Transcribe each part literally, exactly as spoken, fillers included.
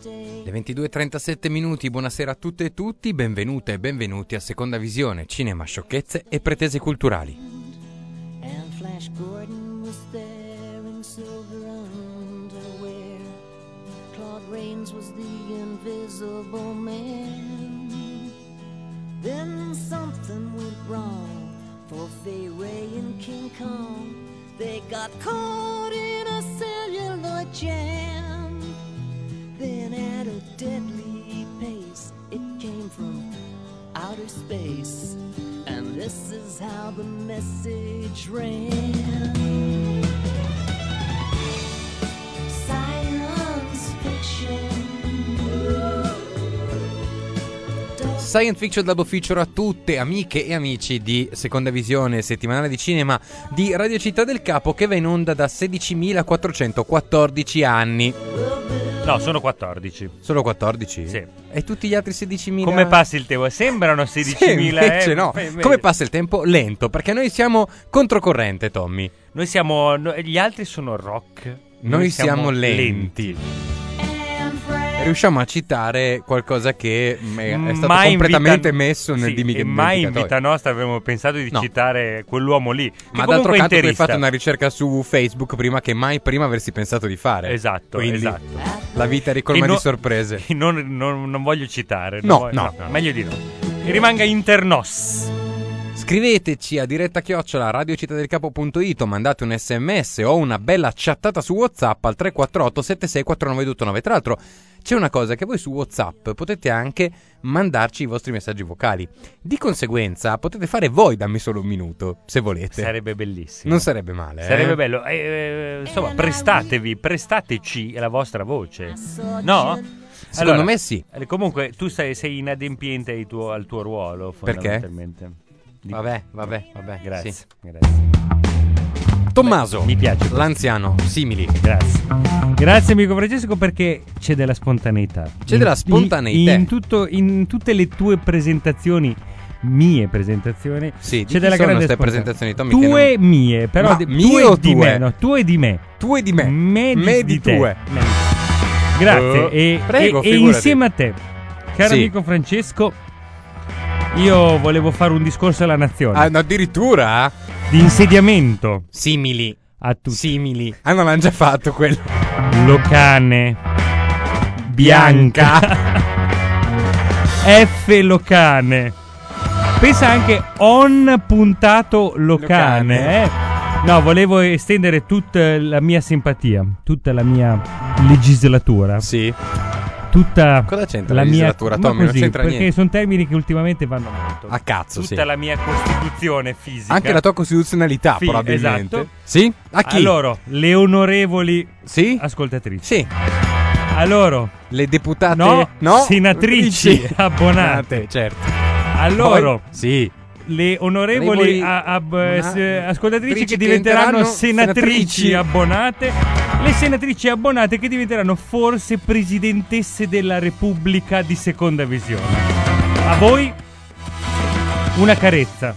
Le ventidue e trentasette minuti, buonasera a tutte e tutti, benvenute e benvenuti a Seconda Visione, cinema, sciocchezze e pretese culturali. And Flash Gordon was there in silver underwear. Claude Rains was the invisible man. Then something went wrong for Fay Ray and King Kong. They got caught in a celluloid jam. Then at a deadly pace, it came from outer space. And this is how the message ran. Science fiction. Science Fiction Double Feature a tutte, amiche e amici di Seconda Visione, settimanale di cinema di Radio Città del Capo, che va in onda da sedicimilaquattrocentoquattordici anni. No, sono quattordici. Solo quattordici? Sì. E tutti gli altri sedicimila? Come passi il tempo? Sembrano sedicimila, sì, invece eh? no. Beh, beh. Come passa il tempo? Lento, perché noi siamo controcorrente, Tommy. Noi siamo... no, gli altri sono rock. Noi, Noi siamo lenti. Riusciamo a citare qualcosa che è stato Mai completamente in vita- messo nel sì, dimenticatoio. e mai in vita nostra avremmo pensato di No. citare quell'uomo lì. Che Ma comunque d'altro canto tu hai interista. fatto una ricerca su Facebook prima che mai prima avresti pensato di fare. Esatto, Quindi esatto. la vita è ricolma E no- di sorprese. E non, non- non voglio citare. No, non no. voglio- meglio di no. Che rimanga inter nos. Scriveteci a diretta chiocciola radiocittadelcapo.it o mandate un sms o una bella chattata su WhatsApp al tre quattro otto sette sei quattro nove due nove. Tra l'altro c'è una cosa, che voi su WhatsApp potete anche mandarci i vostri messaggi vocali. Di conseguenza potete fare voi Dammi solo un minuto, se volete. Sarebbe bellissimo. Non sarebbe male, Sarebbe eh? bello. Eh, eh, insomma, prestatevi, prestateci la vostra voce. No? Secondo Allora, me sì. eh, Comunque, tu sei, sei inadempiente al tuo, al tuo ruolo, Perché? fondamentalmente. Di- Vabbè, vabbè, vabbè. Grazie. sì. Grazie. Tommaso, Beh, mi piace questo. l'anziano, simili. Grazie. Grazie amico Francesco, perché c'è della spontaneità. C'è In- della spontaneità. In, in tutto, in tutte le tue presentazioni, mie presentazioni, Sì, di c'è chi della sono grande ste spontaneità. presentazioni, Tommy, che Tue non- mie, però Ma di- mie tue o di tue? me, no, tue di me. Tu e di me. Me di, Me di te. tue. Me di te. Grazie. Oh, e, prego, e- e figurati. insieme a te, caro Sì. amico Francesco, io volevo fare un discorso alla nazione Ah, no, addirittura? di insediamento Simili. a tutti. Simili. Ah, non l'hanno già fatto quello. Locane Bianca F Locane. Pensa anche on puntato Locane, Locane. eh? No, volevo estendere tutta la mia simpatia, tutta la mia legislatura, Sì. tutta Cosa c'entra la la mia legislatura, ma Tommy? Non così, c'entra perché niente. sono termini che ultimamente vanno molto. A cazzo, Tutta sì. la mia costituzione fisica. Anche la tua costituzionalità, Sì, probabilmente. esatto. Sì? A chi? A loro, le onorevoli Sì? ascoltatrici. Sì. A loro, Le deputate? No, no? senatrici Sì. abbonate. certo. a loro, Poi- Sì. le onorevoli Onorevoli a- ab- abbonate- s- ascoltatrici che che diventeranno diventeranno senatrici, senatrici. abbonate, le senatrici abbonate che diventeranno forse presidentesse della Repubblica di Seconda Visione. A voi una carezza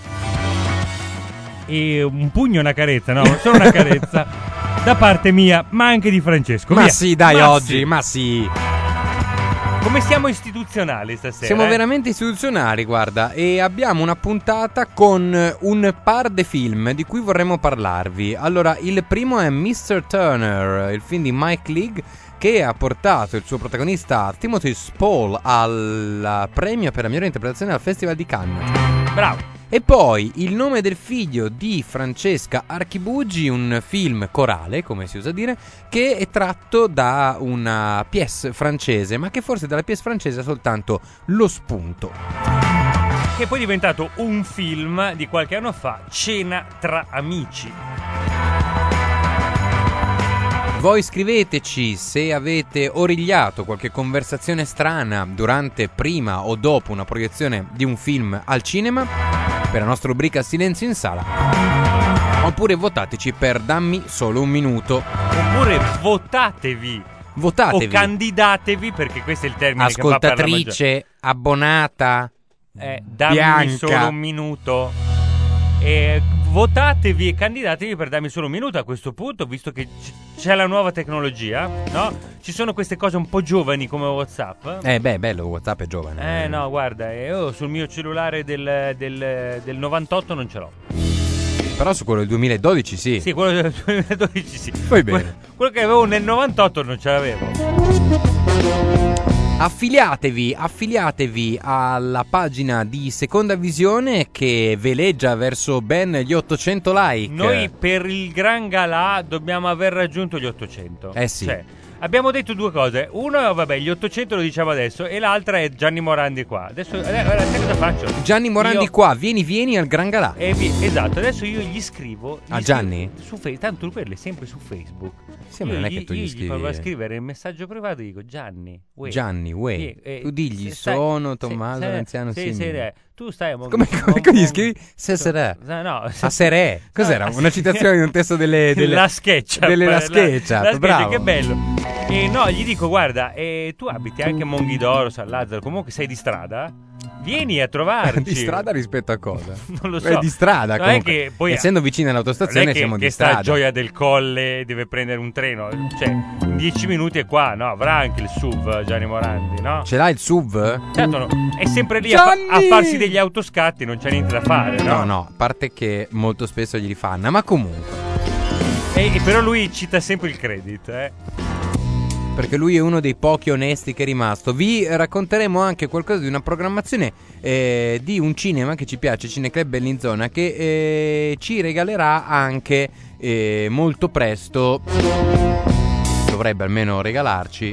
e un pugno, una carezza, no, solo una carezza da parte mia, ma anche di Francesco. Ma Via. sì, dai, Ma oggi, sì. ma sì. Come siamo istituzionali stasera? Siamo eh? veramente istituzionali, guarda, e abbiamo una puntata con un par de film di cui vorremmo parlarvi. Allora, il primo è mister Turner, il film di Mike Leigh, che ha portato il suo protagonista Timothy Spall al premio per la migliore interpretazione al Festival di Cannes. Bravo. E poi Il nome del figlio di Francesca Archibugi, un film corale, come si usa dire, che è tratto da una pièce francese, ma che forse dalla pièce francese ha soltanto lo spunto. Che poi è diventato un film di qualche anno fa, Cena tra amici. Voi scriveteci se avete origliato qualche conversazione strana durante, prima o dopo una proiezione di un film al cinema, per la nostra rubrica Silenzio in Sala, oppure votateci per Dammi solo un minuto. Oppure votatevi. Votatevi. O candidatevi, perché questo è il termine che va per la maggior- Ascoltatrice, abbonata, Eh, dammi bianca. solo un minuto. E votatevi e candidatevi per darmi solo un minuto a questo punto, visto che c- c'è la nuova tecnologia, no? Ci sono queste cose un po' giovani come WhatsApp. Eh beh, bello, WhatsApp è giovane. Eh no, guarda, io sul mio cellulare del, del, del novantotto non ce l'ho. Però su quello del duemiladodici sì. Sì, quello del duemiladodici sì. Poi bene. Que- quello che avevo nel novantotto non ce l'avevo. Affiliatevi, affiliatevi alla pagina di Seconda Visione che veleggia verso ben gli ottocento like. Noi per il Gran Galà dobbiamo aver raggiunto gli ottocento. Eh sì. Cioè, abbiamo detto due cose. Uno, vabbè, gli ottocento lo diciamo adesso. E l'altra è Gianni Morandi qua. Adesso, eh, guarda, sai cosa faccio? Gianni Morandi Io- qua, vieni vieni al Gran Galà. Eh, vi- esatto, adesso io gli scrivo. Gli A Gianni? scrivo Su Fe- tanto quello è sempre su Facebook. Sì, ma Io non è gli- che tu io gli gli scrivi. farò scrivere il messaggio privato e dico Gianni, uè, Gianni, uè. sì, eh, Tu digli, se stai- sono se- Tommaso se- l'anziano sì, Simile. sì, eh, tu stai a Mon- Come, come, Mon- come gli Mon- scrivi? Se sarà. No, no, A Serè. Cos'era? No, Una citazione di un testo delle... delle la SketchUp. Delle la la- SketchUp, la SketchUp, bravo. che bello. E no, gli dico, guarda, eh, tu abiti anche a Monghidoro, San Lazzaro, comunque sei di strada? Vieni a trovarci. Di strada rispetto a cosa? Non lo so. È di strada, Non è comunque. che poi- Essendo vicini Non all'autostazione è che, siamo che di sta a strada. Gioia del Colle, deve prendere un treno. Cioè, in dieci minuti è qua, no? Avrà anche il S U V Gianni Morandi, no? Ce l'hai il S U V? Certo, no. È sempre lì a, fa- a Gianni! farsi degli autoscatti, non c'è niente da fare, no? No, no, a parte che molto spesso glieli fanno, ma comunque. E, e però lui cita sempre il credit, eh. Perché lui è uno dei pochi onesti che è rimasto. Vi racconteremo anche qualcosa di una programmazione eh, di un cinema che ci piace, Cineclub Bellinzona, che eh, ci regalerà anche eh, molto presto, dovrebbe almeno regalarci,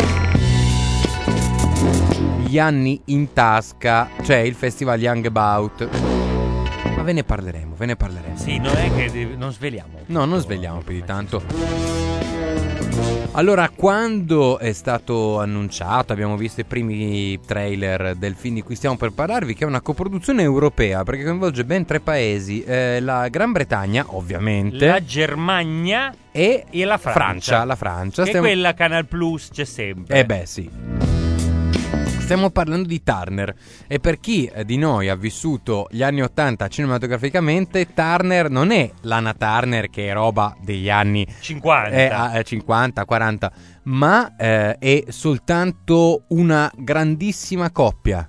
Gli anni in tasca, cioè il festival Young About. Ma ve ne parleremo, ve ne parleremo. Sì, non è che devi- non sveliamo. No, non svegliamo più di tanto. Allora, quando è stato annunciato, abbiamo visto i primi trailer del film di cui stiamo per parlarvi, che è una coproduzione europea, perché coinvolge ben tre paesi, eh, la Gran Bretagna, ovviamente, La Germania e, e la Francia. la Francia. Che Stiamo- quella Canal Plus c'è sempre. Eh beh, sì. Stiamo parlando di Turner e per chi eh, di noi ha vissuto gli anni ottanta cinematograficamente, Turner non è Lana Turner che è roba degli anni cinquanta. eh, a- cinquanta, quaranta, ma eh, è soltanto una grandissima coppia.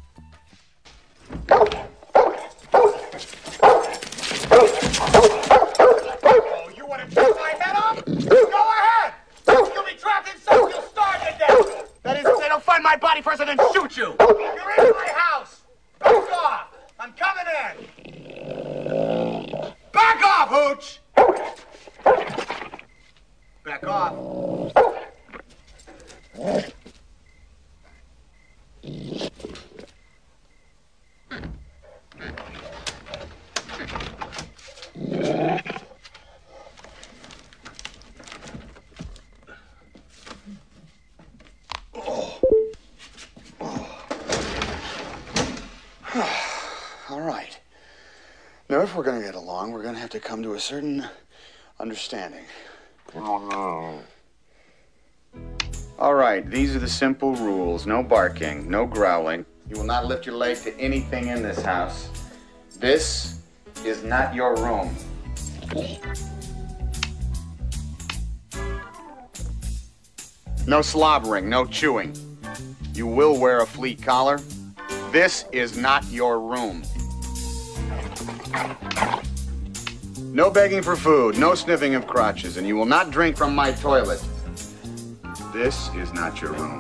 Oh, you want to take my head off? Go ahead! You'll be trapped inside, you'll starve to death! That is, if they don't find my body first and then shoot you! You're in my house! Back off! I'm coming in! Back off, Hooch! Back off. All right. Now, if we're going to get along, we're going to have to come to a certain understanding. All right, these are the simple rules. No barking, no growling. You will not lift your leg to anything in this house. This is not your room. No slobbering, no chewing. You will wear a fleet collar. This is not your room. No begging for food, no sniffing of crotches, and you will not drink from my toilet. This is not your room.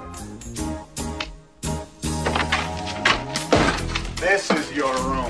This is your room.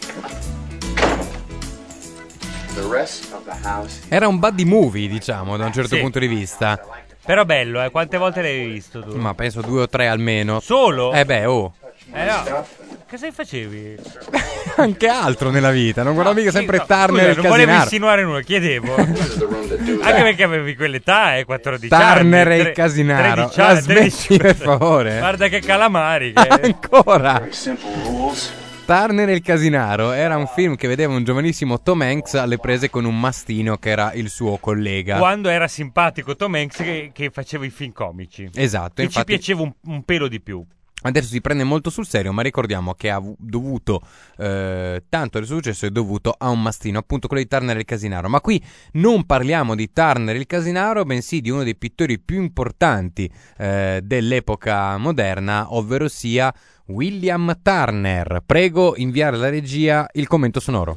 The rest of the house. Era un buddy movie, diciamo, da un certo Sì. punto di vista. Però bello, eh. Quante volte l'hai visto tu? Ma penso due o tre almeno. Solo? Eh beh, oh. Eh no. Cosa facevi? Anche altro nella vita. Non guardavi mica Sì, sempre no, Turner scusa, il non volevo Casinaro. insinuare nulla, chiedevo. This is the room to do Anche that. perché avevi quell'età, eh, quattordici anni. Turner e il tre- Casinaro. tredici La anni, smetti, tredici per favore. Guarda che calamari. Che... Ancora. Very simple rules. Turner e il Casinaro era un film che vedeva un giovanissimo Tom Hanks alle prese con un mastino che era il suo collega. Quando era simpatico Tom Hanks che, che faceva i film comici. Esatto, Che infatti ci piaceva un, un pelo di più. Adesso si prende molto sul serio, ma ricordiamo che ha avu- dovuto eh, tanto del suo successo è dovuto a un mastino, appunto quello di Turner il Casinaro. Ma qui non parliamo di Turner il Casinaro, bensì di uno dei pittori più importanti eh, dell'epoca moderna, ovvero sia William Turner. Prego inviare alla regia il commento sonoro.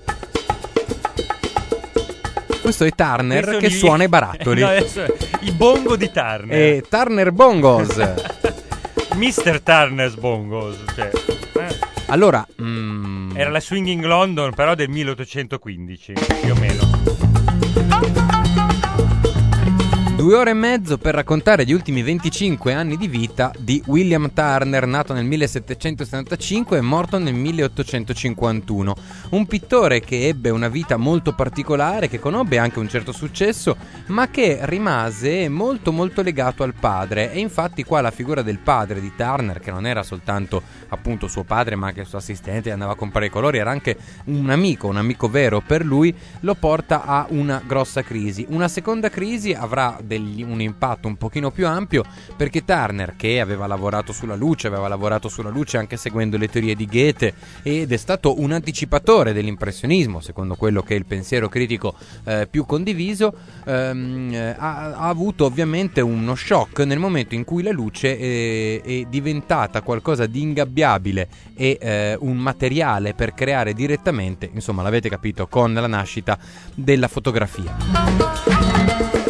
Questo è Turner Questo che li- suona i barattoli. No, adesso i bongo di Turner. E Turner Bongos. mister Turner's Bongos, cioè, eh. Allora, mm, Era la Swinging London, però del milleottocentoquindici, più o meno. due ore e mezzo per raccontare gli ultimi venticinque anni di vita di William Turner, nato nel millesettecentosettantacinque e morto nel milleottocentocinquantuno. Un pittore che ebbe una vita molto particolare, che conobbe anche un certo successo, ma che rimase molto molto legato al padre. E infatti qua la figura del padre di Turner, che non era soltanto appunto suo padre, ma anche il suo assistente, andava a comprare i colori, era anche un amico, un amico vero per lui, lo porta a una grossa crisi. Una seconda crisi avrà degli, un impatto un pochino più ampio, perché Turner, che aveva lavorato sulla luce, aveva lavorato sulla luce anche seguendo le teorie di Goethe ed è stato un anticipatore dell'impressionismo, secondo quello che è il pensiero critico eh, più condiviso, ehm, ha, ha avuto ovviamente uno shock nel momento in cui la luce è, è diventata qualcosa di ingabbiabile e eh, un materiale per creare direttamente, insomma l'avete capito, con la nascita della fotografia.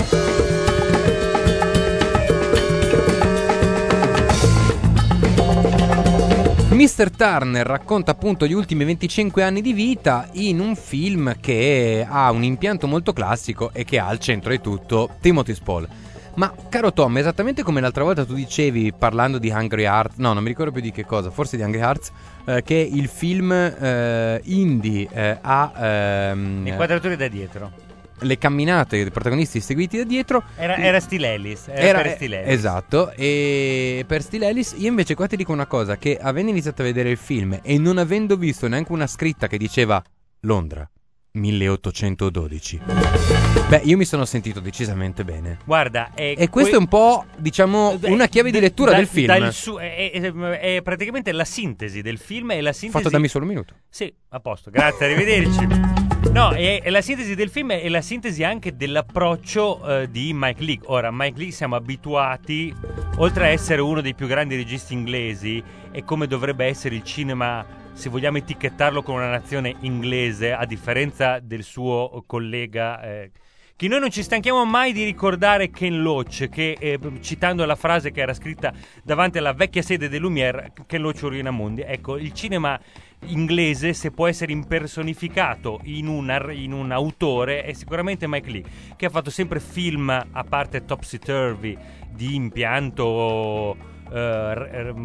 mister Turner racconta appunto gli ultimi venticinque anni di vita in un film che ha un impianto molto classico e che ha al centro di tutto Timothy Spall. Ma caro Tom, esattamente come l'altra volta tu dicevi parlando di Hungry Hearts, no non mi ricordo più di che cosa, forse di Hungry Hearts, eh, che il film eh, indie eh, ha ehm, Inquadrature da dietro. le camminate dei protagonisti seguiti da dietro. Era, era Still Ellis. Era, Era, per Still Ellis. esatto, e per Still Ellis. Io invece qua ti dico una cosa, che avendo iniziato a vedere il film e non avendo visto neanche una scritta che diceva Londra milleottocentododici, beh, io mi sono sentito decisamente bene. Guarda, è E questo que- è un po', diciamo, una chiave di da- lettura da- del film. dal su- è, è- è praticamente la sintesi del film e la sintesi... Fatto dammi solo un minuto. Sì, a posto, grazie, arrivederci. No, è, è la sintesi del film e la sintesi anche dell'approccio eh, di Mike Leigh. Ora, Mike Leigh siamo abituati, oltre a essere uno dei più grandi registi inglesi, e come dovrebbe essere il cinema, se vogliamo etichettarlo con una nazione inglese, a differenza del suo collega... Eh, che noi non ci stanchiamo mai di ricordare Ken Loach, che eh, citando la frase che era scritta davanti alla vecchia sede del Lumière, Ken Loach Urina Mundi. Ecco, il cinema inglese, se può essere impersonificato in un, in un autore, è sicuramente Mike Leigh, che ha fatto sempre film, a parte Topsy Turvy, di impianto eh, r-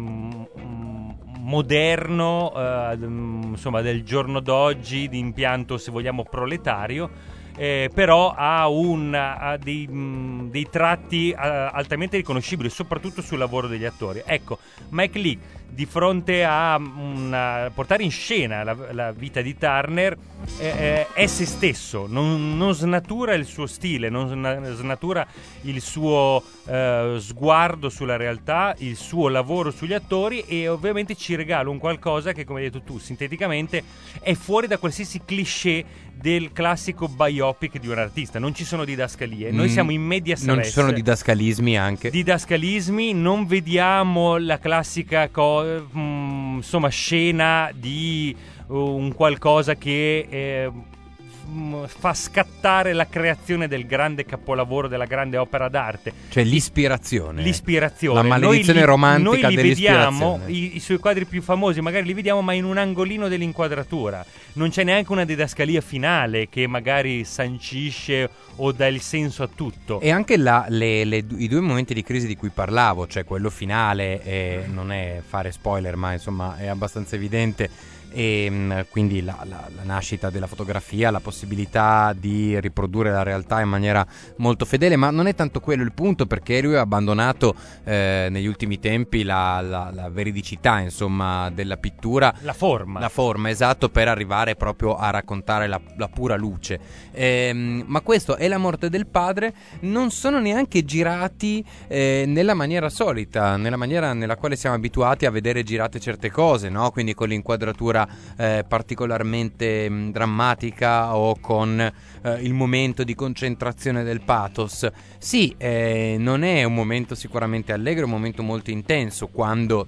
moderno, eh, insomma del giorno d'oggi, di impianto, se vogliamo, proletario. Eh, però ha, un, ha dei, mh, dei tratti uh, altamente riconoscibili, soprattutto sul lavoro degli attori. Ecco, Mike Leigh, di fronte a una, portare in scena la, la vita di Turner, eh, è se stesso, non, non snatura il suo stile, non snatura il suo eh, sguardo sulla realtà, il suo lavoro sugli attori, e ovviamente ci regala un qualcosa che, come hai detto tu, sinteticamente è fuori da qualsiasi cliché del classico biopic di un artista. Non ci sono didascalie, noi Mm, siamo in medias Non res. ci sono didascalismi anche. Didascalismi, non vediamo la classica co- mh, insomma scena di uh, un qualcosa che eh, mh, fa scattare la creazione del grande capolavoro, della grande opera d'arte. Cioè l'ispirazione. L'ispirazione. La maledizione Noi li- romantica noi li dell'ispirazione. vediamo, i, i suoi quadri più famosi magari li vediamo, ma in un angolino dell'inquadratura. Non c'è neanche una didascalia finale che magari sancisce o dà il senso a tutto. E anche la, le, le- i due momenti di crisi di cui parlavo, cioè quello finale, e non è fare spoiler, ma insomma è abbastanza evidente e mh, quindi la, la, la nascita della fotografia, la possibilità di riprodurre la realtà in maniera molto fedele, ma non è tanto quello il punto, perché lui ha abbandonato eh, negli ultimi tempi la, la, la veridicità, insomma, della pittura, La forma. la forma, esatto, per arrivare proprio a raccontare la, la pura luce. Ehm, ma questo e la morte del padre non sono neanche girati eh, nella maniera solita, nella maniera nella quale siamo abituati a vedere girate certe cose, no? Quindi con l'inquadratura eh, particolarmente mh, drammatica, o con eh, il momento di concentrazione del pathos. Sì, eh, non è un momento sicuramente allegro, è un momento molto intenso quando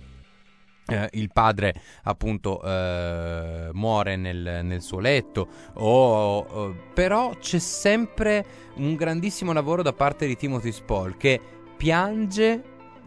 Eh, il padre appunto eh, muore nel, nel suo letto, o, o- però c'è sempre un grandissimo lavoro da parte di Timothy Spall, che piange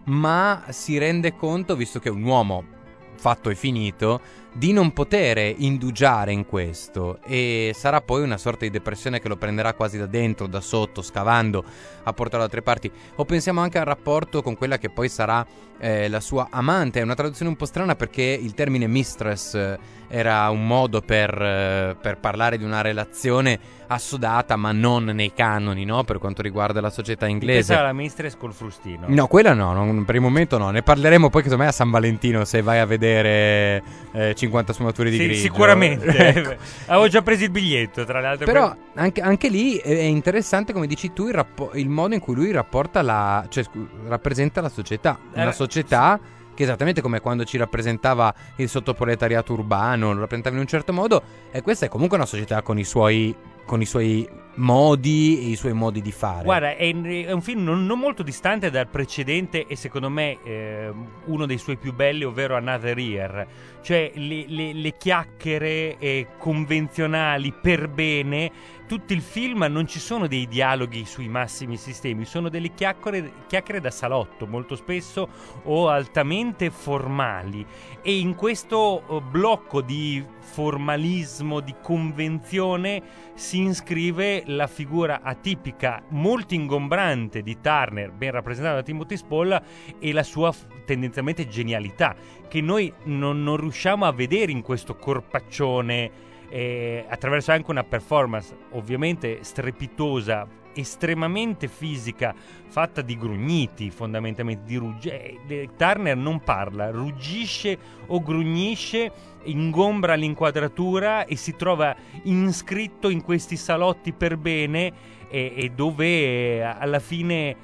ma si rende conto, visto che è un uomo fatto e finito, di non poter indugiare in questo, e sarà poi una sorta di depressione che lo prenderà quasi da dentro, da sotto, scavando a portarlo da altre parti. O pensiamo anche al rapporto con quella che poi sarà eh, la sua amante. È una traduzione un po' strana, perché il termine mistress eh, era un modo per, eh, per parlare di una relazione assodata, ma non nei canoni, no? Per quanto riguarda la società inglese. Questa è la mistress col frustino. No, quella no, non- per il momento no. Ne parleremo poi, che secondo me a San Valentino, se vai a vedere eh, cinquanta sfumature di Sì, grigio. sicuramente. Ecco. Avevo già preso il biglietto, tra l'altro. Però anche, anche lì è interessante, come dici tu, il, rappo- il modo in cui lui rapporta la, cioè, scu- rappresenta la società. Una Eh, società che, esattamente come quando ci rappresentava il sottoproletariato urbano, lo rappresentava in un certo modo, e questa è comunque una società con i suoi, con i suoi modi e i suoi modi di fare. Guarda, è, è un film non, non molto distante dal precedente, e secondo me eh, uno dei suoi più belli, ovvero Another Year. Cioè le, le- le chiacchiere eh, convenzionali per bene. Tutto il film non ci sono dei dialoghi sui massimi sistemi, sono delle chiacchiere, chiacchiere da salotto, molto spesso, o altamente formali. E in questo eh, blocco di formalismo, di convenzione, si iscrive la figura atipica, molto ingombrante di Turner, ben rappresentata da Timothy Spall, e la sua f- tendenzialmente genialità, che noi non, non riusciamo a vedere in questo corpaccione, eh, attraverso anche una performance ovviamente strepitosa, estremamente fisica, fatta di grugniti, fondamentalmente di rugge- eh, Turner non parla, ruggisce o grugnisce, ingombra l'inquadratura e si trova inscritto in questi salotti per bene, e, e dove eh, alla fine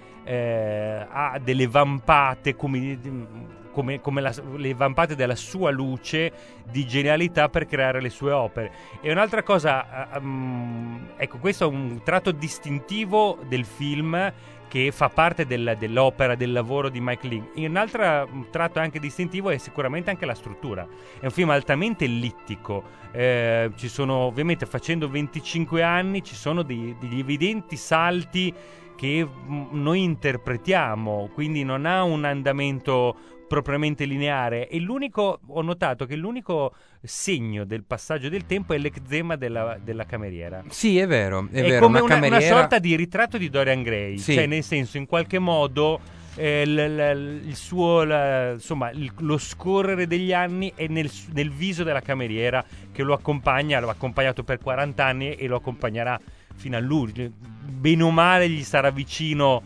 eh, ha delle vampate come, come, come la- le vampate della sua luce di genialità per creare le sue opere. E un'altra cosa, um, ecco, questo è un tratto distintivo del film che fa parte del- dell'opera, del lavoro di Mike Leigh. Un altro tratto anche distintivo è sicuramente anche la struttura. È un film altamente ellittico. Eh, ci sono, ovviamente, facendo venticinque anni, ci sono dei- degli evidenti salti che mm, noi interpretiamo, quindi non ha un andamento propriamente lineare. E l'unico, ho notato che l'unico segno del passaggio del tempo è l'eczema della, della cameriera. Sì, è vero, è, È, vero. come una una, una cameriera... sorta di ritratto di Dorian Gray, Sì. cioè nel senso, in qualche modo eh, l- l- il suo la- insomma il- lo scorrere degli anni è nel, nel viso della cameriera, che lo accompagna, lo ha accompagnato per quaranta anni e lo accompagnerà fino a lui. Bene o male gli sarà vicino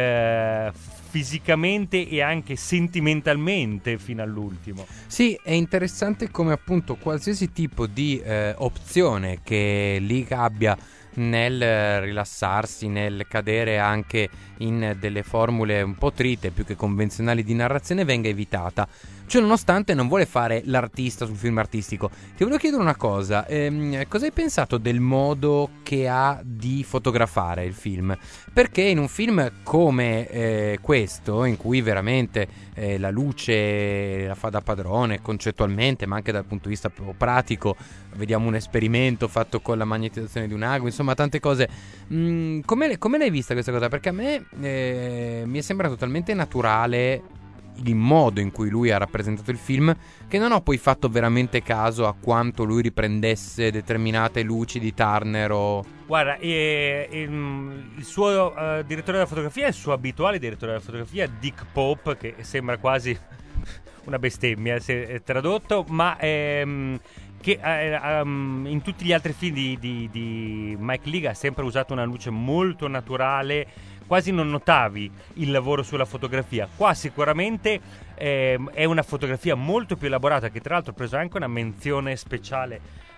eh, fisicamente e anche sentimentalmente fino all'ultimo. Sì, è interessante come appunto qualsiasi tipo di eh, opzione che Lee abbia nel eh, rilassarsi, nel cadere anche in delle formule un po' trite, più che convenzionali di narrazione, venga evitata. Cioè, nonostante non vuole fare l'artista sul film artistico. Ti volevo chiedere una cosa, ehm, cosa hai pensato del modo che ha di fotografare il film? Perché in un film come eh, questo, in cui veramente eh, la luce la fa da padrone concettualmente, ma anche dal punto di vista proprio pratico, vediamo un esperimento fatto con la magnetizzazione di un ago, insomma tante cose. Mm, come, come l'hai vista questa cosa? Perché a me eh, mi è sembrato talmente naturale il modo in cui lui ha rappresentato il film, che non ho poi fatto veramente caso a quanto lui riprendesse determinate luci di Turner o... Guarda, eh, ehm, il suo eh, direttore della fotografia è il suo abituale direttore della fotografia, Dick Pope, che sembra quasi una bestemmia se è tradotto, ma ehm, che eh, um, in tutti gli altri film di, di, di Mike Leigh ha sempre usato una luce molto naturale, quasi non notavi il lavoro sulla fotografia. Qua sicuramente eh, è una fotografia molto più elaborata, che tra l'altro ha preso anche una menzione speciale,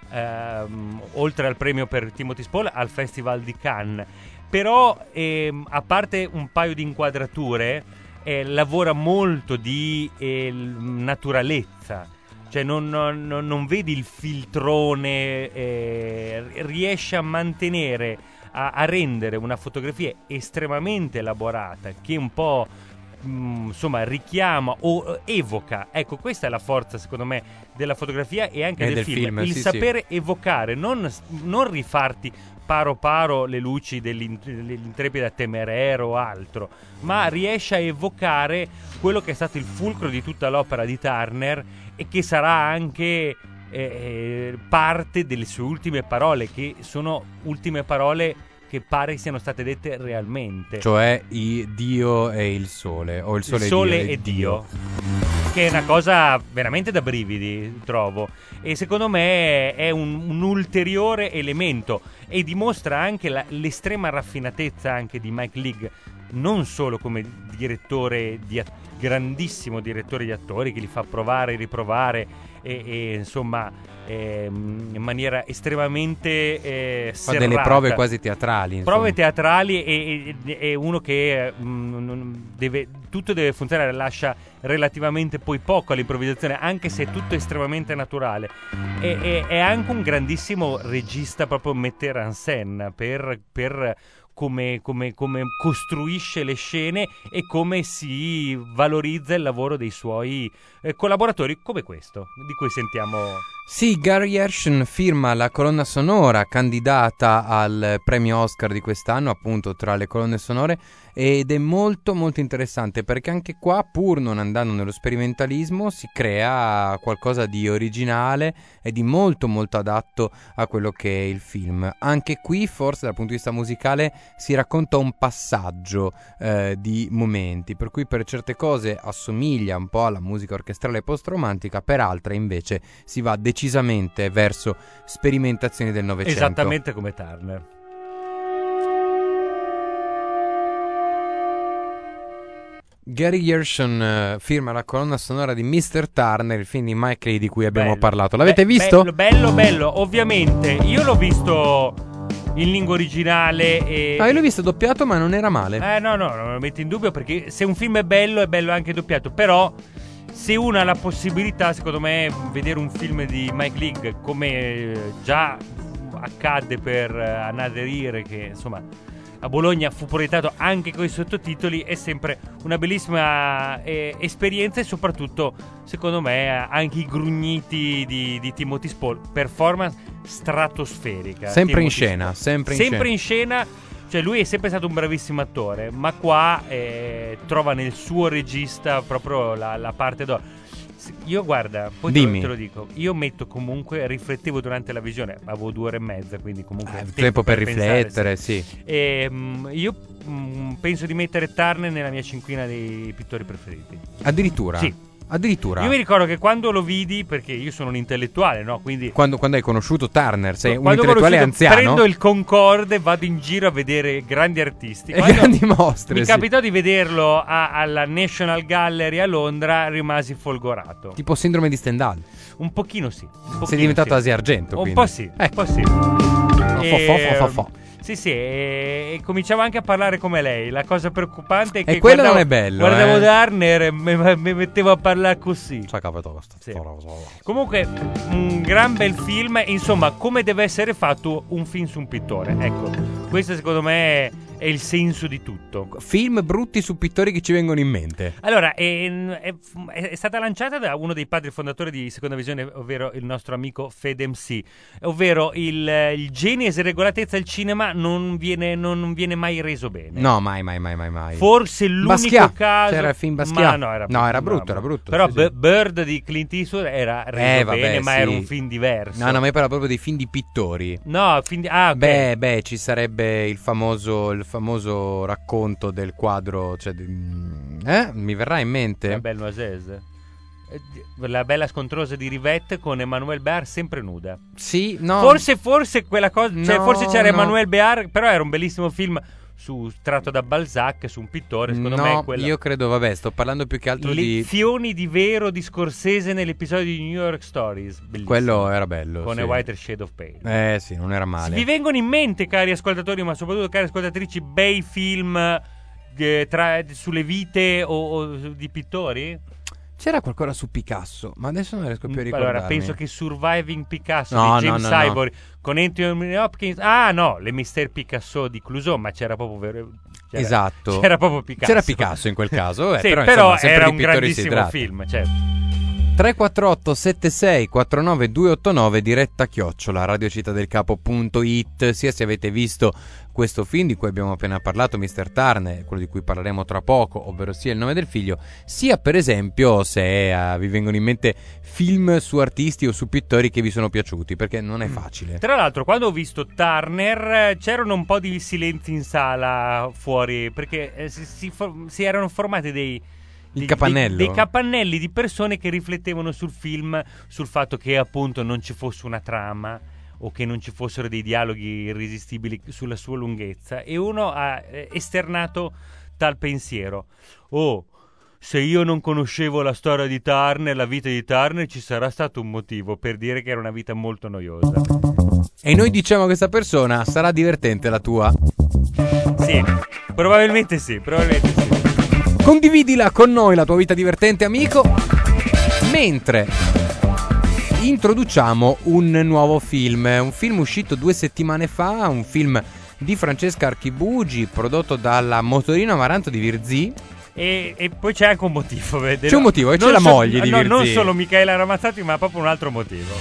ehm, oltre al premio per Timothy Spall, al Festival di Cannes. Però ehm, a parte un paio di inquadrature, eh, lavora molto di eh, naturalezza. Cioè non, non, non vedi il filtrone, eh, riesce a mantenere, a, a rendere una fotografia estremamente elaborata, che un po' mh, insomma richiama o evoca. Ecco, questa è la forza secondo me della fotografia e anche E del, del film, film, il sì, sapere evocare, non, non rifarti paro paro le luci dell'int- dell'intrepida Temeraire o altro, ma riesce a evocare quello che è stato il fulcro di tutta l'opera di Turner e che sarà anche eh, parte delle sue ultime parole, che sono ultime parole che pare siano state dette realmente. Cioè i Dio e il sole, o il sole, Il sole e Dio. e Dio. Che è una cosa veramente da brividi, trovo. E secondo me è un, un ulteriore elemento e dimostra anche la, l'estrema raffinatezza anche di Mike Leigh, non solo come direttore di att- grandissimo direttore di attori che li fa provare e riprovare e, e insomma ehm, in maniera estremamente eh, Fa serrata. delle prove quasi teatrali, insomma. Prove teatrali e, e, e uno che mh, non deve, tutto deve funzionare, lascia relativamente poi poco all'improvvisazione, anche se è tutto estremamente naturale. E, e, è anche un grandissimo regista, proprio metteur en scène, per, per come, come, come costruisce le scene e come si valorizza il lavoro dei suoi eh, collaboratori, come questo, di cui sentiamo. Sì, Gary Gershon firma la colonna sonora candidata al premio Oscar di quest'anno, appunto tra le colonne sonore, ed è molto molto interessante perché anche qua, pur non andando nello sperimentalismo, si crea qualcosa di originale e di molto molto adatto a quello che è il film. Anche qui forse dal punto di vista musicale si racconta un passaggio eh, di momenti, per cui per certe cose assomiglia un po' alla musica orchestrale post-romantica, per altre invece si va decisamente verso sperimentazioni del Novecento. Esattamente come Turner. Gary Gershon uh, firma la colonna sonora di mister Turner, il film di Mike Leigh di cui abbiamo Bello. parlato. L'avete Be- visto? Bello, bello, bello. Ovviamente io l'ho visto in lingua originale e... Ah, io l'ho visto doppiato, ma non era male. Eh no, no, non lo metto in dubbio, perché se un film è bello, è bello anche doppiato. Però se uno ha la possibilità, secondo me, vedere un film di Mike Leigh, come già accadde per uh, Another Year, che insomma a Bologna fu proiettato anche con i sottotitoli, è sempre una bellissima eh, esperienza, e soprattutto secondo me anche i grugniti di, di Timothy Spall, performance stratosferica. Sempre Timothy in scena, Spall. sempre in sempre scena. in scena. Cioè lui è sempre stato un bravissimo attore, ma qua eh, trova nel suo regista proprio la, la parte d'oro. Io guarda, poi te lo, Dimmi. te lo dico, io metto comunque, riflettevo durante la visione, avevo due ore e mezza, quindi comunque Eh, tempo per riflettere, sì. E, mm, io mm, penso di mettere Turner nella mia cinquina dei pittori preferiti. Addirittura? Sì. Addirittura? Io mi ricordo che quando lo vidi, perché io sono un intellettuale, no? Quindi Quando, quando hai conosciuto Turner, sei un quando ho intellettuale conosciuto, anziano? prendo il Concorde, vado in giro a vedere grandi artisti. E Quando grandi mostre, mi sì. capitò di vederlo a- alla National Gallery a Londra, rimasi folgorato. Tipo sindrome di Stendhal. Un pochino sì. Un pochino Sei diventato sì. Asia Argento, Un quindi. po' sì, un Ecco. po' sì. Fo, fo, fo, fo, fo. Sì, sì, e, e cominciavo anche a parlare come lei. La cosa preoccupante è che E quello guardavo, non è bello, guardavo eh. Turner e mi, mi mettevo a parlare così. Ciao, capito, Sì. Comunque, un gran bel film. Insomma, come deve essere fatto un film su un pittore. Ecco, questo secondo me è, è il senso di tutto. Film brutti su pittori che ci vengono in mente. Allora, è, è, è stata lanciata da uno dei padri fondatori di Seconda Visione, ovvero il nostro amico Fede M C, ovvero il, il genio e sregolatezza del cinema non viene, non viene mai reso bene. No, mai, mai, mai, mai, mai. Forse l'unico Basquiat. caso... C'era il film Basquiat. Ma no, era No, era brutto, era brutto, Però sì, B- sì. Bird di Clint Eastwood era reso Eh, vabbè, bene, ma sì. era un film diverso. No, no, ma io parlo proprio dei film di pittori. No, film di... Ah, ok. Beh, beh, ci sarebbe il famoso, il famoso racconto del quadro, cioè, di- eh? Mi verrà in mente? Bel Noisese. La bella scontrosa di Rivette con Emmanuelle Béart sempre nuda. Sì, no. Forse, forse quella cosa, cioè No, forse c'era no. Emmanuelle Béart, però era un bellissimo film su, tratto da Balzac, su un pittore, secondo no, me è quella. io credo, vabbè, sto parlando più che altro di... Lezioni di vero di Scorsese nell'episodio di New York Stories. Bellissimo. Quello era bello, Con sì. A Whiter Shade of Pale. Eh sì, non era male. Vi vengono in mente, cari ascoltatori, ma soprattutto cari ascoltatrici, bei film eh, tra, sulle vite o, o di pittori? C'era qualcosa su Picasso, ma adesso non riesco più a ricordarmi. Allora, penso che Surviving Picasso No, di James no, no, no. Ivory con Anthony Hopkins. Ah, no, le Mister Picasso di Clouseau, ma c'era proprio vero, c'era, Esatto. C'era proprio Picasso. C'era Picasso in quel caso, eh, sì, però, però insomma, sempre era di un pittori si grandissimo tratta. film, certo. tre quattro otto sette sei quattro nove due otto nove diretta chiocciola radiocittadelcapo.it. Sia se avete visto questo film di cui abbiamo appena parlato, mister Turner, quello di cui parleremo tra poco, ovvero sia Il nome del figlio, sia per esempio se uh, vi vengono in mente film su artisti o su pittori che vi sono piaciuti, perché non è facile. Tra l'altro, quando ho visto Turner, c'erano un po' di silenzi in sala fuori, perché eh, si, si, for- si erano formati dei Il dei- capannello. Dei, dei capannelli di persone che riflettevano sul film, sul fatto che appunto non ci fosse una trama o che non ci fossero dei dialoghi irresistibili sulla sua lunghezza, e uno ha eh, esternato tal pensiero: oh, se io non conoscevo la storia di Turner, la vita di Turner, ci sarà stato un motivo per dire che era una vita molto noiosa. E noi diciamo a questa persona: sarà divertente la tua? Sì, probabilmente sì, probabilmente sì. Condividila con noi la tua vita divertente, amico, mentre introduciamo un nuovo film, un film uscito due settimane fa, un film di Francesca Archibugi, prodotto dalla Motorino Amaranto di Virzì. E, e poi c'è anche un motivo, vede? C'è un motivo, e c'è Non la so- moglie di no, Virzì. non solo Michaela Ramazzati, ma proprio un altro motivo.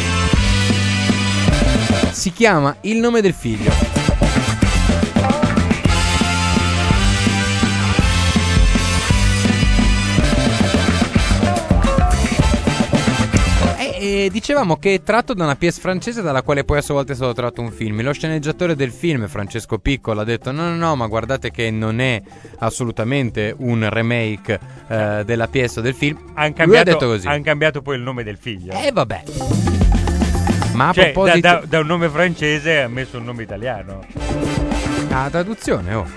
Si chiama Il nome del figlio. E, e dicevamo che è tratto da una pièce francese dalla quale poi a sua volta è stato tratto un film. Lo sceneggiatore del film, Francesco Piccolo, ha detto no no no, ma guardate che non è assolutamente un remake eh, della pièce o del film. Han Lui cambiato, ha detto così. han cambiato poi il nome del figlio. E eh, vabbè. Ma a Cioè, da, proposito... da- da un nome francese ha messo un nome italiano. La traduzione, oh.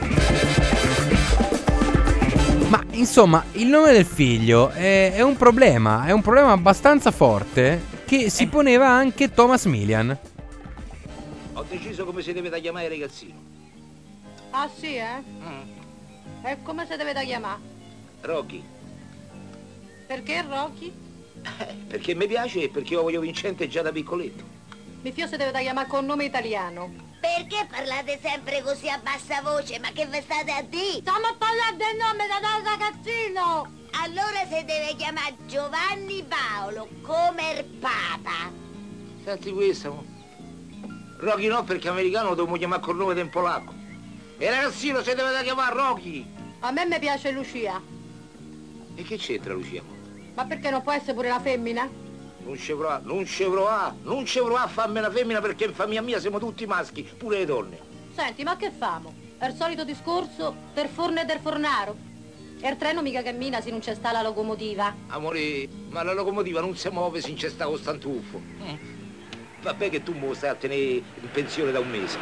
Ma insomma, il nome del figlio è, è un problema, è un problema abbastanza forte che si poneva anche Thomas Milian. Ho deciso come si deve da chiamare il ragazzino. Ah sì, eh? Mm. E come si deve da chiamare? Rocky. Perché Rocky? Eh, perché mi piace e perché io voglio vincente già da piccoletto. Mi fio si deve da chiamare con nome italiano. Perché parlate sempre così a bassa voce? Ma che vi state a dire? Stiamo a parlare del nome da da ragazzino! Allora si deve chiamare Giovanni Paolo, come il Papa. Senti questo. mo. Rocky no, perché americano lo dobbiamo chiamare col nome del polacco. E il ragazzino si deve da chiamare Rocky. A me mi piace Lucia. E che c'entra Lucia? mo? Ma perché non può essere pure la femmina? Non ci provà, non ci provà, non ci provà a farmi una femmina perché in famiglia mia siamo tutti maschi, pure le donne. Senti, ma che famo? È il solito discorso del forno e del fornaro. E il treno mica cammina se non c'è sta la locomotiva. Amore, ma la locomotiva non si muove se non c'è sta con stantuffo. Mm. Vabbè che tu mo stai a tenere in pensione da un mese.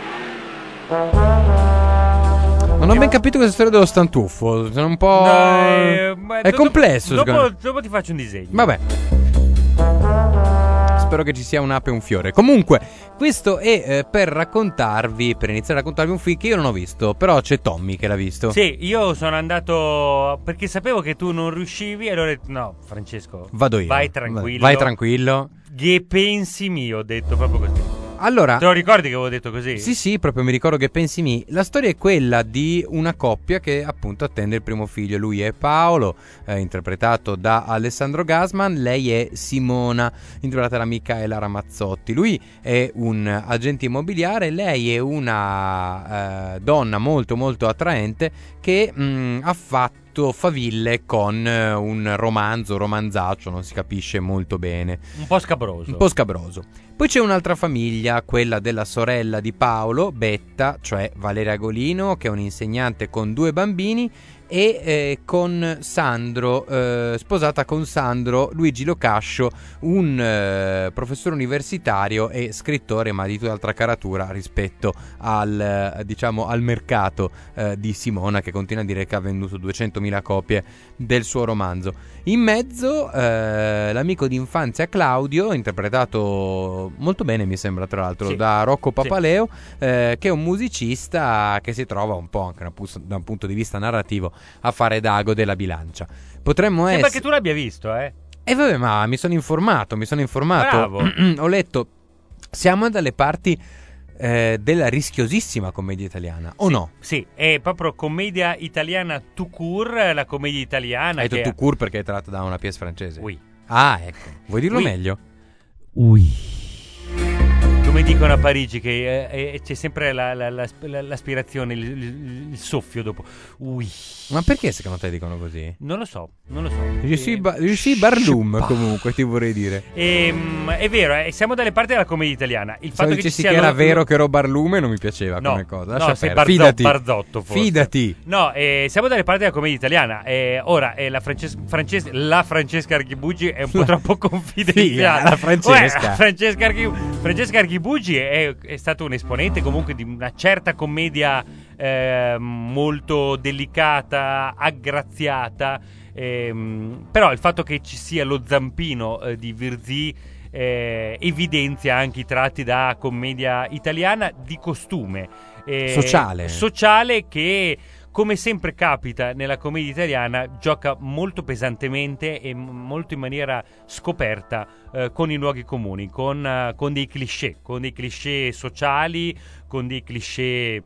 Non ho ben capito questa storia dello stantuffo. Sono un po'. No, eh, ma è do- complesso. secondo Dopo, me. dopo ti faccio un disegno. Vabbè. Spero che ci sia un'ape e un fiore. Comunque, questo è eh, per raccontarvi, per iniziare a raccontarvi un film che io non ho visto, però c'è Tommy che l'ha visto. Sì, io sono andato perché sapevo che tu non riuscivi e allora ho detto, no, Francesco, Vado io. vai tranquillo. Vai tranquillo. Che pensi mio, ho detto proprio così. Allora, Te lo ricordi che avevo detto così? sì, sì, proprio mi ricordo che pensi mi. La storia è quella di una coppia che appunto attende il primo figlio. Lui è Paolo, eh, interpretato da Alessandro Gasman. Lei è Simona, interpretata da Michaela Ramazzotti. Lui è un agente immobiliare, lei è una eh, donna molto molto attraente che mh, ha fatto fatto faville con eh, un romanzo, romanzaccio, non si capisce molto bene. Un po' scabroso. Un po' scabroso. Poi c'è un'altra famiglia, quella della sorella di Paolo, Betta, cioè Valeria Golino, che è un'insegnante con due bambini, e eh, con Sandro, eh, sposata con Sandro Luigi Locascio, un eh, professore universitario e scrittore, ma di tutt'altra caratura rispetto al, eh, diciamo, al mercato eh, di Simona, che continua a dire che ha venduto duecentomila copie del suo romanzo. In mezzo eh, l'amico d'infanzia Claudio, interpretato molto bene mi sembra tra l'altro sì. da Rocco Papaleo, sì. eh, che è un musicista che si trova un po' anche da un punto di vista narrativo a fare d'ago della bilancia. Potremmo Sembra essere... che tu l'abbia visto, eh? E vabbè, ma mi sono informato, mi sono informato. Bravo. Ho letto, siamo dalle parti eh, della rischiosissima commedia italiana, o sì, no? Sì, è proprio commedia italiana tout court, la commedia italiana Hai detto che... tout court perché è tratta da una pièce francese. Oui. Ah, ecco. Vuoi dirlo Oui. meglio? Ui. Come dicono a Parigi, che eh, eh, c'è sempre la, la, la, l'aspirazione, il, il, il soffio dopo. Ui. Ma perché secondo te dicono così? Non lo so, non lo so. Je suis, Eh, ba- je suis Barnum, comunque, ti vorrei dire. ehm, è vero, eh, siamo dalle parti della commedia italiana. Il Se fatto che ci dicessi sia che era lo- vero che ero Barlume non mi piaceva No, come cosa. no, Lascia sei perdere. Barzo- Fidati. Barzotto, forse. Fidati. No, eh, siamo dalle parti della commedia italiana. Eh, ora, eh, la, Frances- Frances- la Francesca Archibugi è un po' troppo confidenziale. Sì, la Francesca. Uè, Francesca, Archi- Francesca Archibugi è, è stato un esponente comunque di una certa commedia eh, molto delicata, aggraziata. Ehm, però il fatto che ci sia lo zampino eh, di Virzì eh, evidenzia anche i tratti da commedia italiana di costume eh, Sociale. sociale che, come sempre capita nella commedia italiana, gioca molto pesantemente e m- molto in maniera scoperta eh, con i luoghi comuni, con, eh, con dei cliché, con dei cliché sociali, con dei cliché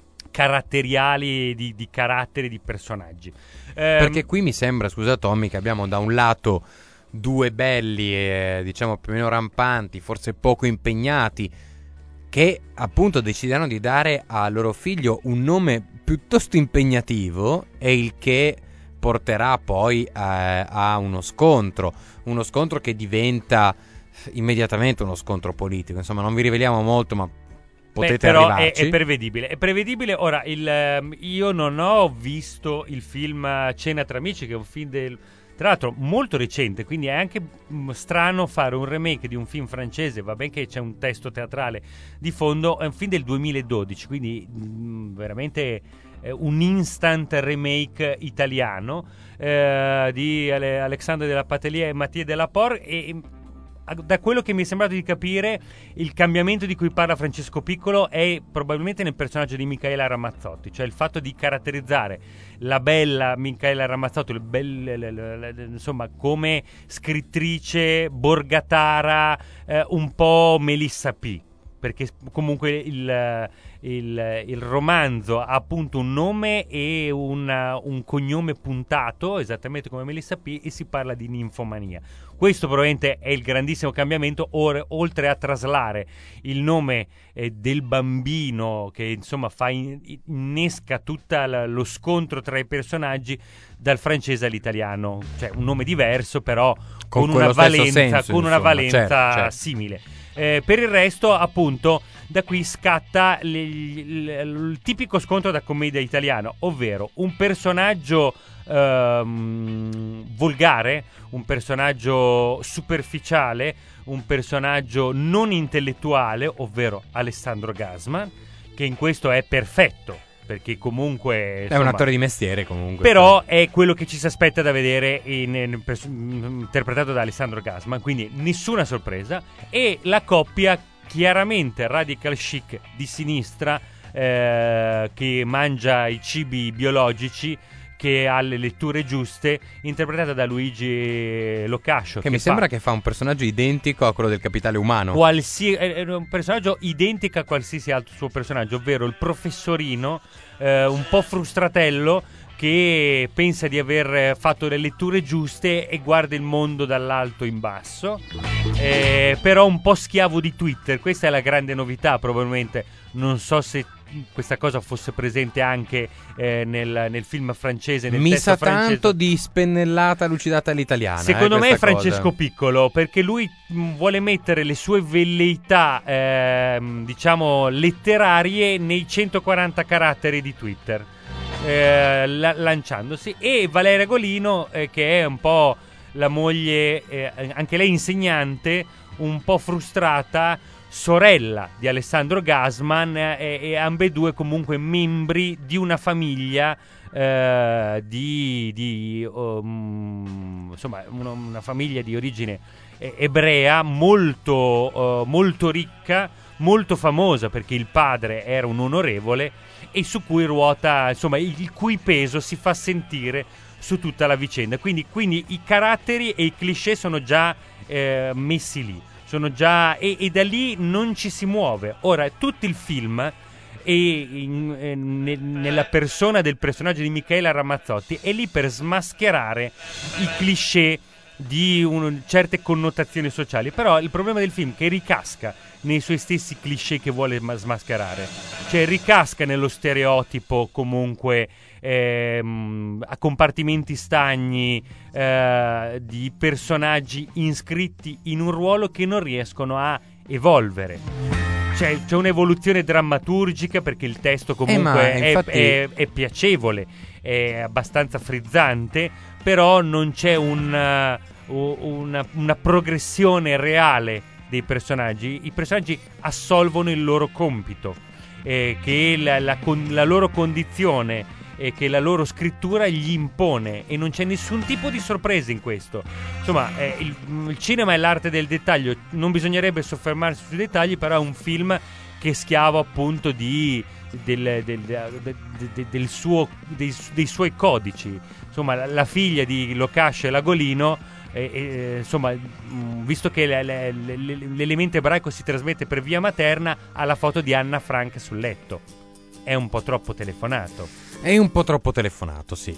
caratteriali di, di caratteri di personaggi. Ehm, Perché qui mi sembra, scusa Tommy, che abbiamo da un lato due belli e diciamo più o meno rampanti, forse poco impegnati, che appunto decideranno di dare a loro figlio un nome piuttosto impegnativo, e il che porterà poi a, a uno scontro, uno scontro che diventa immediatamente uno scontro politico. Insomma, non vi riveliamo molto, ma potete Beh, però è, arrivarci. è prevedibile. È prevedibile. Ora, il, ehm, io non ho visto il film eh, Cena tra amici, che è un film del, tra l'altro molto recente, quindi è anche mh, strano fare un remake di un film francese, va ben che c'è un testo teatrale di fondo, è un film del duemiladodici, quindi mh, veramente eh, un instant remake italiano eh, di Ale- Alexandre de la Patellier e Mathieu Delaporte, e da quello che mi è sembrato di capire, il cambiamento di cui parla Francesco Piccolo è probabilmente nel personaggio di Micaela Ramazzotti, cioè il fatto di caratterizzare la bella Micaela Ramazzotti, il bel, l, l, l, insomma, come scrittrice borgatara, eh, un po' Melissa P, perché comunque il, il, il romanzo ha appunto un nome e una, un cognome puntato, esattamente come Melissa P, e si parla di ninfomania. Questo probabilmente è il grandissimo cambiamento, or, oltre a traslare il nome eh, del bambino, che insomma fa in, innesca tutto lo scontro tra i personaggi, dal francese all'italiano, cioè un nome diverso però con, Con una quello stesso valenza, senso, con una insomma, valenza certo, certo. simile. Eh, per il resto, appunto, da qui scatta il, il, il tipico scontro da commedia italiana, ovvero un personaggio ehm, volgare, un personaggio superficiale, un personaggio non intellettuale, ovvero Alessandro Gasman, che in questo è perfetto, perché comunque È insomma, un attore di mestiere comunque. però è quello che ci si aspetta da vedere in, in, pers- interpretato da Alessandro Gasman, quindi nessuna sorpresa. E la coppia chiaramente radical chic di sinistra, eh, che mangia i cibi biologici, che ha le letture giuste, interpretata da Luigi Locascio, Che, che mi fa sembra che fa un personaggio identico a quello del Capitale Umano. qualsi- è un personaggio identico a qualsiasi altro suo personaggio, ovvero il professorino, eh, un po' frustratello, che pensa di aver fatto le letture giuste e guarda il mondo dall'alto in basso, eh, però un po' schiavo di Twitter. Questa è la grande novità, probabilmente. Non so se questa cosa fosse presente anche eh, nel, nel film francese, nel Mi testo sa francese. tanto di spennellata lucidata all'italiana. Secondo eh, me è questa cosa. Francesco Piccolo, perché lui mh, vuole mettere le sue velleità ehm, diciamo letterarie nei centoquaranta caratteri di Twitter, eh, la- lanciandosi. E Valeria Golino, eh, che è un po' la moglie, eh, anche lei insegnante, un po' frustrata, sorella di Alessandro Gassman, eh, e ambedue comunque membri di una famiglia eh, di, di um, insomma una, una famiglia di origine eh, ebrea molto, uh, molto ricca, molto famosa, perché il padre era un onorevole e su cui ruota, insomma, il, il cui peso si fa sentire su tutta la vicenda. Quindi, quindi i caratteri e i cliché sono già eh, messi lì. Sono già e, e da lì non ci si muove. Ora, tutto il film e in, eh, ne, nella persona del personaggio di Michaela Ramazzotti è lì per smascherare i cliché di un, certe connotazioni sociali. Però il problema del film è che ricasca nei suoi stessi cliché che vuole ma- smascherare. Cioè ricasca nello stereotipo comunque ehm, a compartimenti stagni eh, di personaggi iscritti in un ruolo che non riescono a evolvere. Cioè c'è un'evoluzione drammaturgica, perché il testo comunque Eh, ma è, infatti- è, è piacevole, è abbastanza frizzante, però non c'è un, uh, una, una progressione reale dei personaggi. I personaggi assolvono il loro compito, eh, che la, la, con, la loro condizione e che la loro scrittura gli impone, e non c'è nessun tipo di sorpresa in questo. Insomma, eh, il, il cinema è l'arte del dettaglio, non bisognerebbe soffermarsi sui dettagli, però è un film che è schiavo appunto di del, del, del, del, del suo, dei, dei suoi codici. Insomma, la, la figlia di Locash e Lagolino, eh, eh, insomma, mh, visto che le, le, le, l'elemento ebraico si trasmette per via materna, ha la foto di Anna Frank sul letto. È un po' troppo telefonato. È un po' troppo telefonato, sì.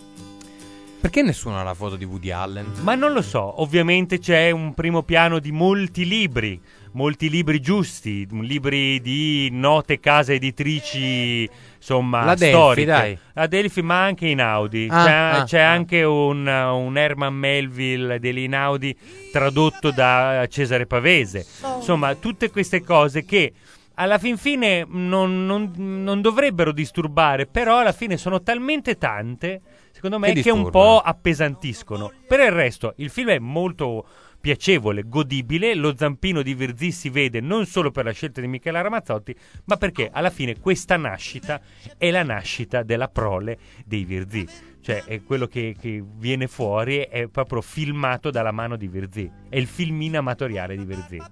Perché nessuno ha la foto di Woody Allen? Ma non lo so, ovviamente c'è un primo piano di molti libri, molti libri giusti, libri di note case editrici, insomma, La Delphi, storiche. dai. La Delphi, ma anche Inaudi. Ah, c'è ah, c'è ah. anche un, un Herman Melville dell'Inaudi tradotto da Cesare Pavese. Insomma, tutte queste cose che alla fin fine non, non, non dovrebbero disturbare, però alla fine sono talmente tante, secondo me, Che che, un disturbano. po' appesantiscono. Per il resto il film è molto piacevole, godibile. Lo zampino di Virzì si vede non solo per la scelta di Michela Ramazzotti, ma perché alla fine questa nascita è la nascita della prole dei Virzì. Cioè è quello che, che viene fuori, è proprio filmato dalla mano di Virzì, è il filmino amatoriale di Virzì.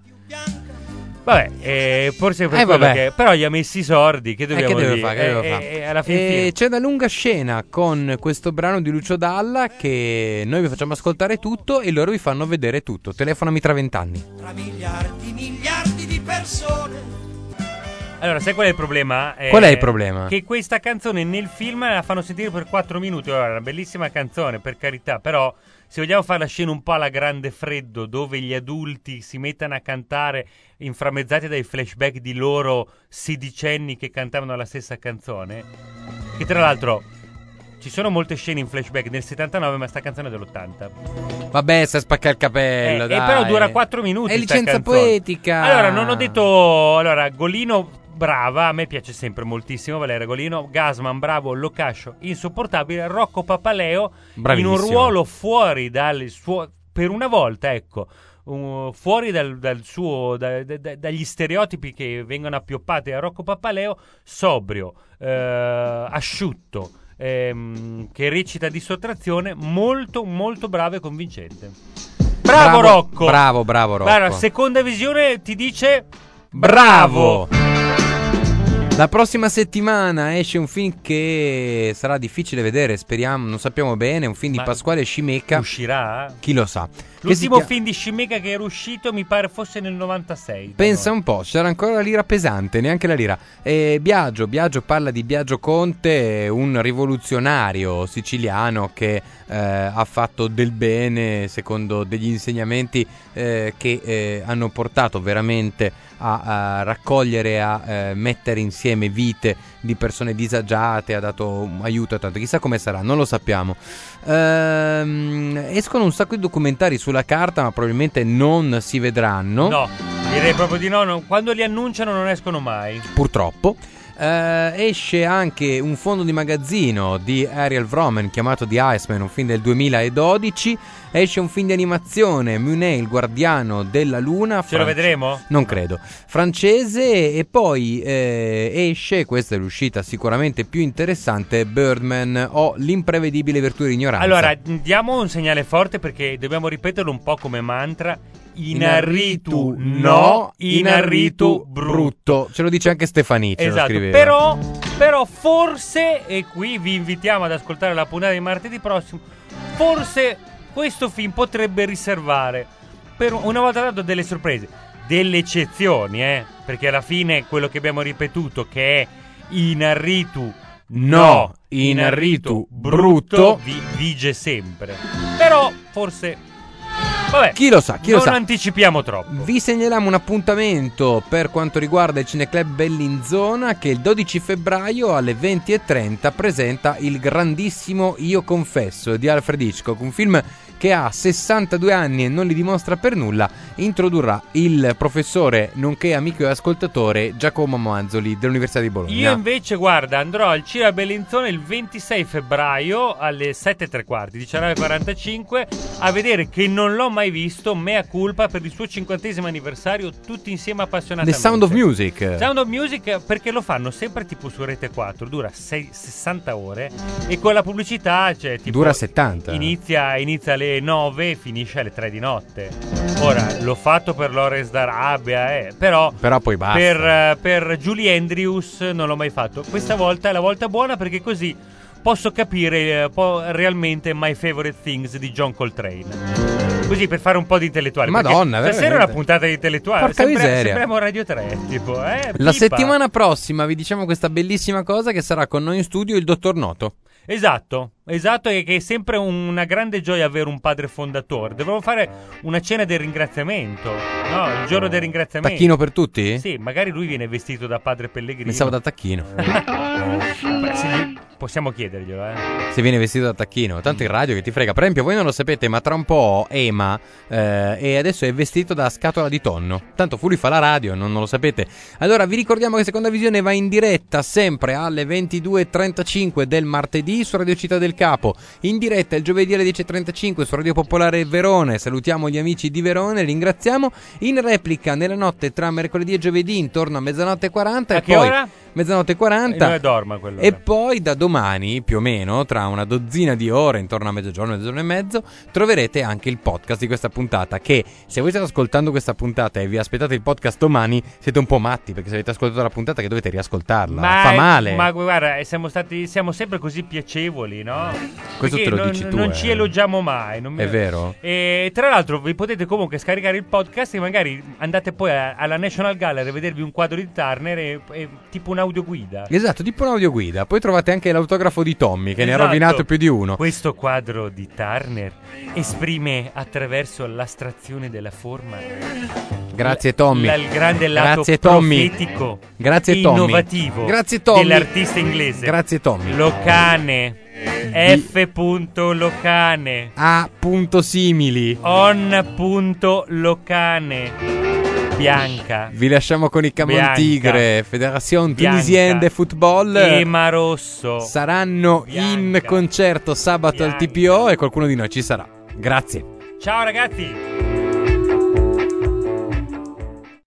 Vabbè, eh, forse per Eh, quello vabbè. che... Però gli ha messi i sordi, che Eh, dobbiamo che deve dire? fare? Che deve Eh, fare? eh, alla fin E fine. c'è una lunga scena con questo brano di Lucio Dalla che noi vi facciamo ascoltare tutto e loro vi fanno vedere tutto. Telefonami tra vent'anni. Tra miliardi, miliardi di persone. Allora, sai qual è il problema? Eh, Qual è il problema? Che questa canzone nel film la fanno sentire per quattro minuti. Ora, è una bellissima canzone, per carità, però se vogliamo fare la scena un po' alla Grande Freddo, dove gli adulti si mettono a cantare inframmezzati dai flashback di loro sedicenni che cantavano la stessa canzone, che tra l'altro ci sono molte scene in flashback del settantanove, ma sta canzone è dell'ottanta. Vabbè, se spacca il capello, Eh, dai. e però dura quattro minuti. È sta licenza canzone. poetica. Allora, non ho detto. Allora, Golino, brava, a me piace sempre moltissimo Valeria Golino. Gassman, bravo. Locascio, insopportabile. Rocco Papaleo, Bravissimo. in un ruolo fuori dal suo. Per una volta, ecco. Uh, fuori dal, dal suo da, da, da- dagli stereotipi che vengono appioppati a Rocco Papaleo, sobrio, eh, asciutto, ehm, che recita di sottrazione, molto molto bravo e convincente. Bravo, Bravo, Rocco. bravo, bravo, Rocco. Guarda, seconda visione ti dice Bravo. La prossima settimana esce un film che sarà difficile vedere, speriamo, non sappiamo bene, un film Ma di Pasquale Scimecca. Uscirà? Chi lo sa. L'ultimo Che si chia- film di Scimecca che era uscito mi pare fosse nel novantasei. Pensa un po', c'era ancora la lira pesante, neanche la lira. E Biagio, Biagio parla di Biagio Conte, un rivoluzionario siciliano che eh, ha fatto del bene secondo degli insegnamenti eh, che eh, hanno portato veramente a, a raccogliere, a eh, mettere insieme vite di persone disagiate, ha dato un aiuto a tanto. Chissà come sarà, non lo sappiamo. Ehm, escono un sacco di documentari sulla carta, ma probabilmente non si vedranno. No, direi proprio di no, no. Quando li annunciano non escono mai. Purtroppo. Eh, esce anche un fondo di magazzino di Ariel Vromen chiamato The Iceman, un film del duemiladodici. Esce un film di animazione, Munet, il guardiano della luna. Ce lo vedremo? Non credo. Francese. E poi eh, esce, questa è l'uscita sicuramente più interessante, Birdman o l'imprevedibile virtù dell'ignoranza. Allora, diamo un segnale forte perché dobbiamo ripeterlo un po' come mantra. Inarritu no, inarritu brutto. Ce lo dice anche Stefanini. Esatto, però, però forse, e qui vi invitiamo ad ascoltare la puntata di martedì prossimo, forse questo film potrebbe riservare, per una volta tanto, delle sorprese, delle eccezioni, eh, perché alla fine quello che abbiamo ripetuto, che è inarritu no, inarritu brutto, vi, vige sempre. Però forse... Vabbè, chi lo sa, chi non lo sa. anticipiamo troppo. Vi segnaliamo un appuntamento per quanto riguarda il Cineclub Bellinzona, che il dodici febbraio alle venti e trenta presenta il grandissimo Io confesso di Alfred Hitchcock, un film che ha sessantadue anni e non li dimostra per nulla. Introdurrà il professore nonché amico e ascoltatore Giacomo Manzoli dell'Università di Bologna. Io invece, guarda, andrò al Cinema Bellinzona il ventisei febbraio alle sette e tre quarti, diciannove e quarantacinque, a vedere, che non l'ho mai visto, Mea Culpa, per il suo cinquantesimo anniversario, tutti insieme appassionatamente. The Sound of Music. Sound of Music, perché lo fanno sempre tipo su Rete quattro, dura sei, sessanta ore, e con la pubblicità, cioè, tipo, dura settanta. Inizia, inizia alle nove e finisce alle tre di notte. Ora, l'ho fatto per Lawrence d'Arabia, eh, però, però poi basta. Per, per Julie Andrews non l'ho mai fatto. Questa volta è la volta buona, perché così posso capire eh, po- realmente My Favorite Things di John Coltrane. Così, per fare un po' di intellettuale. Madonna, stasera è una puntata di intellettuale. Porca Sembra, miseria. sembriamo Radio tre, tipo, eh, La pipa. settimana prossima vi diciamo questa bellissima cosa, che sarà con noi in studio il dottor Noto. Esatto, esatto, e che è sempre una grande gioia avere un padre fondatore. Dovremmo fare una cena del ringraziamento, no? Il giorno del ringraziamento. Tacchino per tutti? Sì, magari lui viene vestito da padre Pellegrino. Pensavo da tacchino. Beh, se gli- possiamo chiederglielo, eh. Se viene vestito da tacchino, tanto in radio che ti frega. Per esempio, voi non lo sapete, ma tra un po' Ema eh, e adesso è vestito da scatola di tonno. Tanto fu lui fa la radio, non, non lo sapete. Allora vi ricordiamo che Seconda Visione va in diretta sempre alle ventidue e trentacinque del martedì su Radio Città del Capo, in diretta il giovedì alle dieci e trentacinque su Radio Popolare Verone. Salutiamo gli amici di Verone, ringraziamo. In replica nella notte tra mercoledì e giovedì intorno a mezzanotte e quaranta. A e che poi ora? mezzanotte e quaranta. E noi dorma quell'ora. E poi da domani, più o meno, tra una dozzina di ore, intorno a mezzogiorno, mezzogiorno e mezzo, troverete anche il podcast di questa puntata, che se voi state ascoltando questa puntata e vi aspettate il podcast domani, siete un po' matti, perché se avete ascoltato la puntata che dovete riascoltarla. Ma fa male. Ma guarda, siamo stati siamo sempre così piacevoli, no? Questo Perché te lo non, dici tu, non eh. ci elogiamo mai, non mi- È vero? E tra l'altro vi potete comunque scaricare il podcast e magari andate poi a- alla National Gallery a vedervi un quadro di Turner e, e tipo un'audioguida. Esatto, tipo un'audioguida. Poi trovate anche l'autografo di Tommy, che ne ha Esatto. rovinato più di uno. Questo quadro di Turner esprime attraverso l'astrazione della forma Grazie Tommy. la- il grande lato Grazie Tommy. profetico, Grazie Tommy. innovativo Grazie Tommy. dell'artista inglese. Grazie Tommy. Locane, F. Locane, A. Simili. On. Locane, Bianca, Vi lasciamo con i Camontigre, Federazione Tunisienne de Football. Ema Rosso. Saranno in Bianca. concerto sabato al T P O e qualcuno di noi ci sarà. Grazie. Ciao ragazzi.